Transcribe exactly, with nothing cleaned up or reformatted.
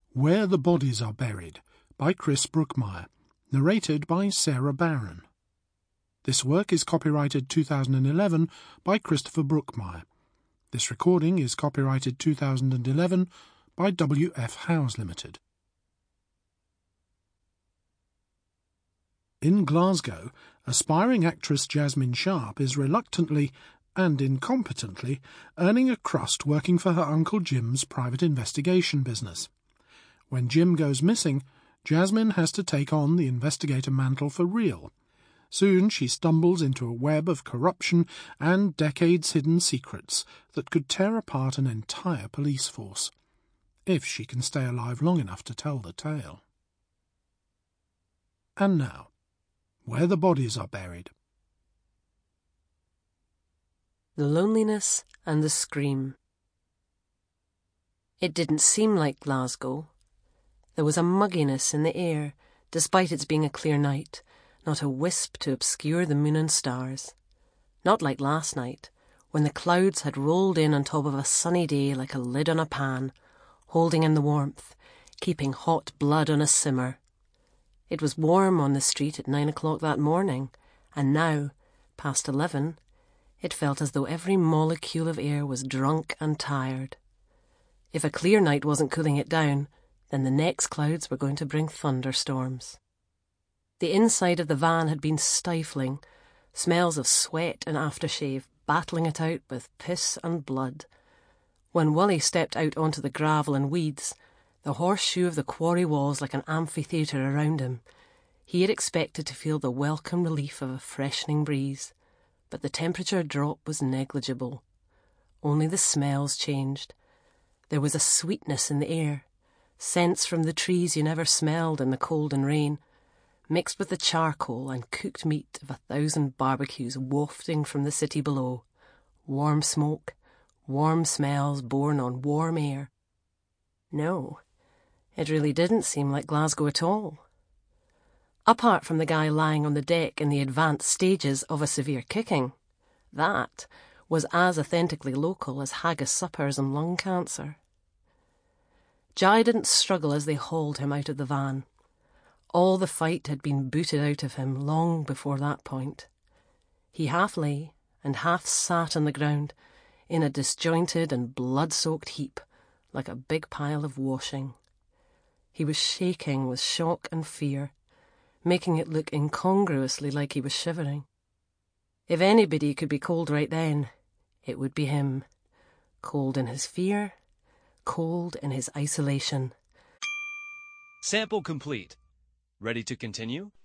Where the Bodies Are Buried by Chris Brookmyre, narrated by Sarah Barron. This work is copyrighted two thousand eleven by Christopher Brookmyre. This recording is copyrighted two thousand eleven by W F Howes Limited. In Glasgow, aspiring actress Jasmine Sharp is reluctantly and incompetently earning a crust working for her Uncle Jim's private investigation business. When Jim goes missing, Jasmine has to take on the investigator mantle for real. Soon she stumbles into a web of corruption and decades-hidden secrets that could tear apart an entire police force, if she can stay alive long enough to tell the tale. And now, Where the Bodies Are Buried. The loneliness and the scream. It didn't seem like Glasgow. There was a mugginess in the air, despite its being a clear night, not a wisp to obscure the moon and stars. Not like last night, when the clouds had rolled in on top of a sunny day like a lid on a pan, holding in the warmth, keeping hot blood on a simmer. It was warm on the street at nine o'clock that morning, and now, past eleven, it felt as though every molecule of air was drunk and tired. If a clear night wasn't cooling it down, then the next clouds were going to bring thunderstorms. The inside of the van had been stifling, smells of sweat and aftershave battling it out with piss and blood. When Wally stepped out onto the gravel and weeds, the horseshoe of the quarry walls like an amphitheatre around him, he had expected to feel the welcome relief of a freshening breeze, but the temperature drop was negligible. Only the smells changed. There was a sweetness in the air, scents from the trees you never smelled in the cold and rain, mixed with the charcoal and cooked meat of a thousand barbecues wafting from the city below. Warm smoke, warm smells borne on warm air. No, it really didn't seem like Glasgow at all. Apart from the guy lying on the deck in the advanced stages of a severe kicking, that was as authentically local as haggis suppers and lung cancer. Jai didn't struggle as they hauled him out of the van. All the fight had been booted out of him long before that point. He half lay and half sat on the ground in a disjointed and blood-soaked heap, like a big pile of washing. He was shaking with shock and fear, making it look incongruously like he was shivering. If anybody could be cold right then, it would be him. Cold in his fear, cold in his isolation. Sample complete. Ready to continue?